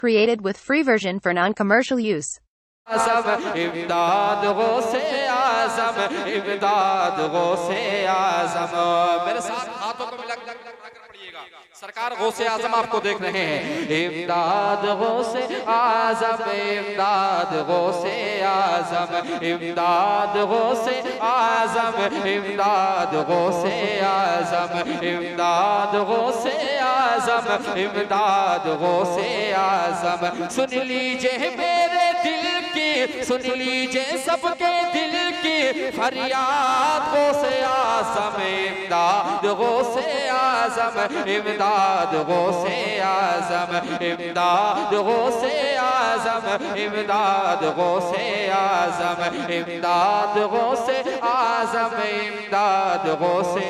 Created with free version for non-commercial use. इमदाद गौसे आज़म, इमदाद गौसे आज़म। मेरे साथ हाथों को मिलाकर पढ़िएगा। सरकार गौसे आज़म आपको देख रहे हैं। इमदाद गौसे आज़म, इमदाद गौसे आज़म, इमदाद गौसे आज़म, इमदाद गौसे आज़म, इमदाद गौसे आज़म, इमदाद गौसे आज़म। सुन लीजिए मेरे दिल की, सुन लीजिए सबके दिल की फरियाद गौसे आज़म, इमदाद गौसे आज़म, इमदाद गौसे आज़म, इमदाद गौसे आज़म, इमदाद गौसे आज़म, इमदाद गौसे आज़म, इमदाद गौसे।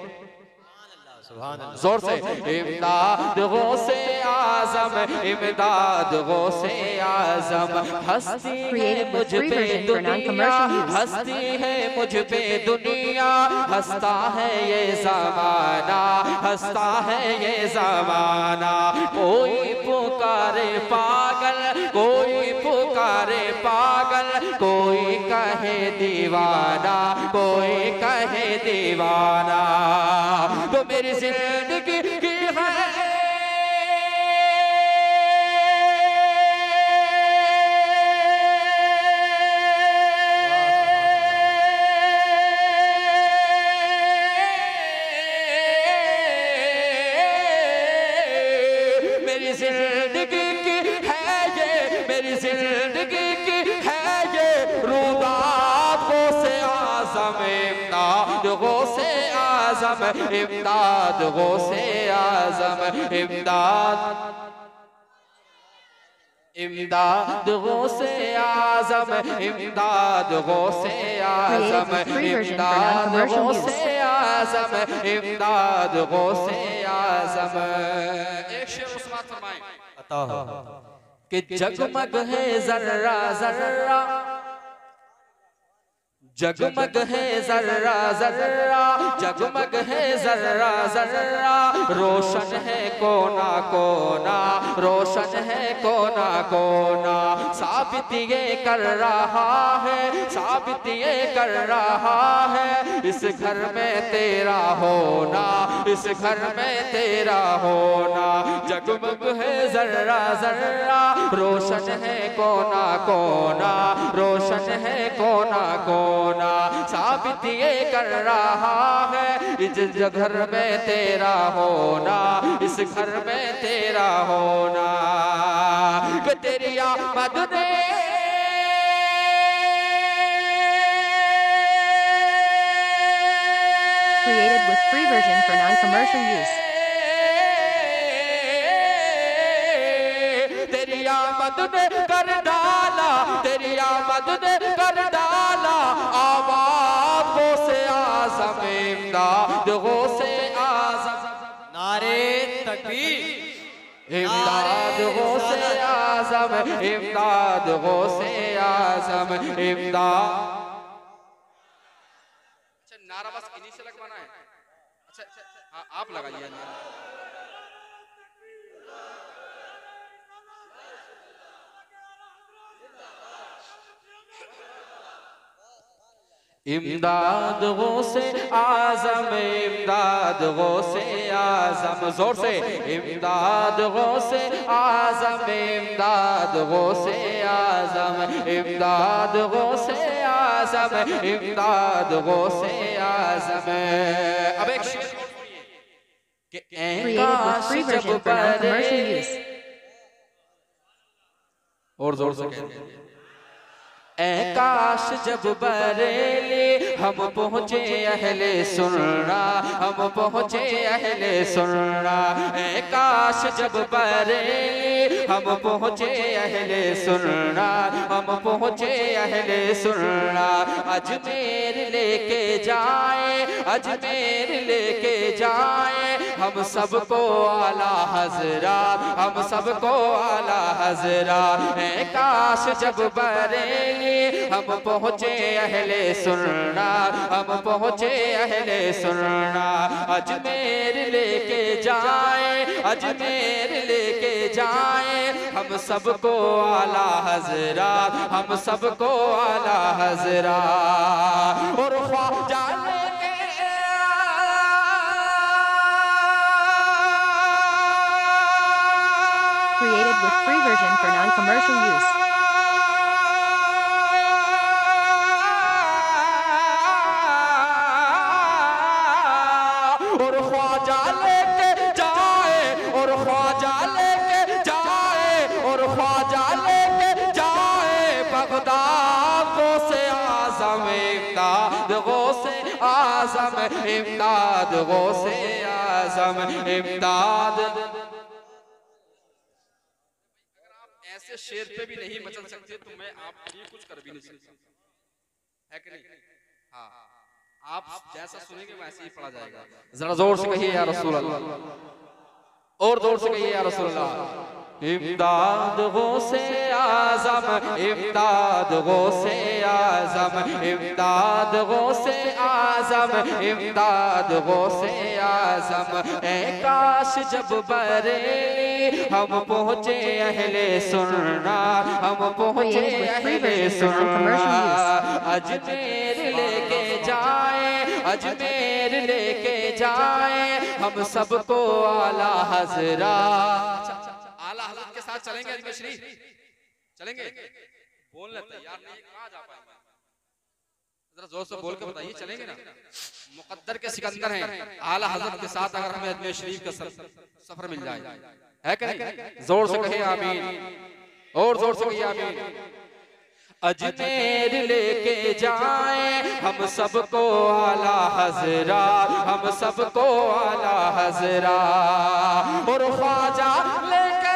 जोर से इमदाद गौसे आज़म, इमदाद गौसे आज़म। हस्ती है मुझ पे दुनिया, हस्ती है मुझ पे दुनिया, हंसता है ये ज़माना, हंसता है ये ज़माना। कोई पुकारे पागल, कोई पुकारे पागल, कोई कहे दीवाना, कोई कहे दीवाना। तो मेरी जिंदगी की है मेरी जिंदगी की है ये, मेरी जिंदगी की है ये रुदात गौसे आज़म, इमदाद गौसे आज़म, इमदाद गौसे आज़म, इमदाद इमदाद गौसे आज़म, इमदाद गौसे आज़म, इमदाद गौसे आज़म, इमदाद गौसे आज़म। एक शेर उस्मान फरमाएं कि जगमग है जर्रा जर्रा, जगमग है जर्रा जर्रा, जगमग है जर्रा जर्रा, रोशन है कोना कोना, रोशन है कोना कोना। साबित ये कर रहा है, साबित ये कर रहा है, इस घर में तेरा होना, इस घर में तेरा होना। जगमग है जर्रा जर्रा, रोशन है कोना कोना, रोशन है कोना कोना। साबित ये कर रहा है इस घर में तेरा होना, इस घर में तेरा होना। कि तेरी आमद ने Created with free version for non-commercial use. तेरी आमद ने कर डाला, तेरी आमद ने कर डाला आबाद गौसे आज़म, इमदाद गौसे आज़म। नारे तकबीर, इमदाद गौसे आज़म, इमदाद गौसे आज़म, इमदाद। अच्छा नारा बस इन्हीं से लगवाना है। अच्छा आप लगाइए। इमदाद गौसे आज़म, इमदाद गौसे आज़म। जोर से इमदाद गौसे आज़म, इमदाद गौसे आज़म, इमदाद गौसे आज़म, इमदाद गौसे आज़म। अब एक शेर कि काश जब बरे, और जोर से कहते ऐ काश जब बरेली हम पहुँचे अहले सुनना, हम पहुँचे अहले सुनना। ऐ काश जब बरेली हम पहुँचे अहले सुनना, हम पहुँचे अहले सुनना। अजमेर लेके जाए, अजमेर लेके जाए हम सबको आला हजरात, हम सबको आला हजरात। काश जब बरेली हम पहुँचे अहले सुन्ना, हम पहुँचे अहले सुन्ना। अजमेर लेके जाए, अजमेर लेके जाए हम सबको आला हजरात, हम सबको आला हजरात। और Khwaja Created with free version for non-commercial use. और ख्वाजा लेके जाए, और ख्वाजा लेके जाए, और ख्वाजा लेके जाए बगदाद गौसे आज़म, इमदाद गौसे आज़म, इमदाद गौसे आज़म, इमदाद। ऐसे शेर पे भी नहीं मचल सकते तो मैं आपके लिए कुछ कर भी नहीं सकता, है कि नहीं? हाँ, आप जैसा सुनेंगे वैसे ही पढ़ा जाएगा। जरा जोर से कहिए या रसूल अल्लाह, और जोर से कहिए या रसूल अल्लाह। इमदाद गौसे आज़म, इमदाद गौसे आज़म, इमदाद गौसे आज़म, इमदाद गौसे आज़म। ऐ काश जब बरेली हम पहुँचे अहले सुन्ना, हम पहुँचे अहले सुन्ना। अजमेर लेके जाए, अजमेर लेके जाए हम सबको आला हजरात। आला हजरत के साथ चलेंगे अजमेर शरीफ, चलेंगे? बोलने तैयार नहीं, कहाँ जा पाएंगे? जरा जोर से बोल के बताइए, चलेंगे ना? मुकद्दर के सिकंदर हैं, आला हजरत के साथ अगर हमें अजमेर शरीफ का सफर मिल जाए, है कि नहीं? जोर से कहिए आमीन, और जोर से कहिए आमीन। अजमेर लेके जाए हम सबको आला हजरात, हम सबको आला हजरात। और ख्वाजा लेके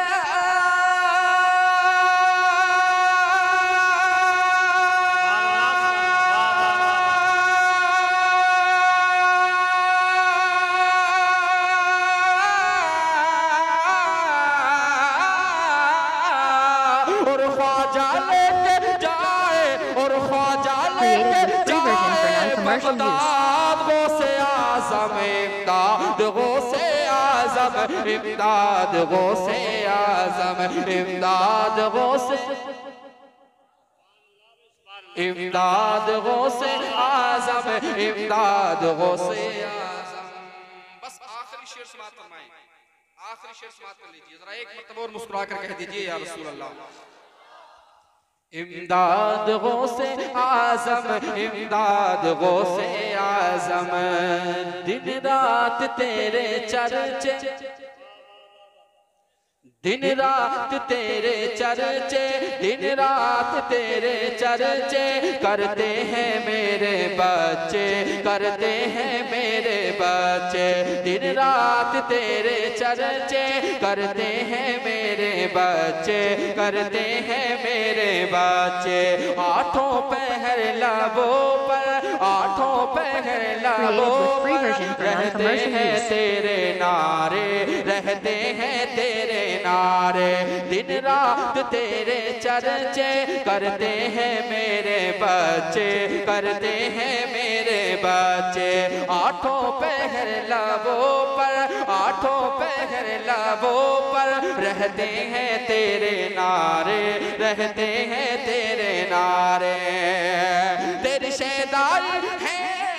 इमदाद गौसे आज़म, इमदाद गौसे आज़म, इमदाद गौसे आज़म, इमदाद गौसे, इमदाद गौसे आज़म, इमदाद गौसे आज़म। बस आखिरी शेर समाअत फरमाएं, आखिरी शेर समाअत कर लीजिए। जरा एक मर्तबा और मुस्कुरा कर कह दीजिए या रसूल अल्लाह। इमदाद गौसे आज़म, इमदाद गौसे आज़म। दिन रात तेरे चर्चे, दिन रात तेरे चर्चे, दिन रात तेरे चर्चे करते हैं मेरे बच्चे, करते हैं मेरे बच्चे। दिन रात तेरे चर्चे करते हैं मेरे बच्चे, करते हैं मेरे बच्चे। आठों पहर लबों पर, आठों पहर लबों पर रहते हैं तेरे नारे, रहते हैं तेरे नारे। दिन रात तेरे चर्चे करते हैं मेरे बच्चे, करते हैं मेरे बच्चे। आठों पहर लबों पर, आठों पहर लबों पर रहते हैं तेरे नारे, रहते हैं तेरे नारे। तेरी शेदाई है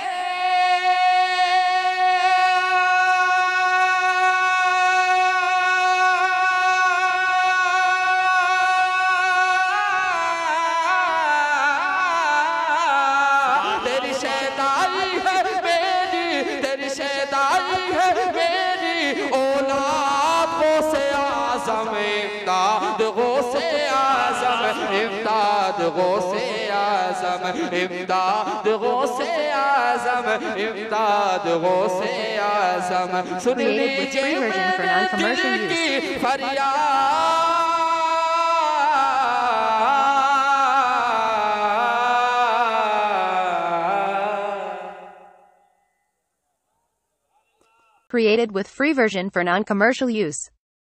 इमदाद गौसे आज़म, इमदाद गौसे आज़म, इमदाद गौसे आज़म। सुन लीजिए दिल की फरियाद। Created with free version for non-commercial use.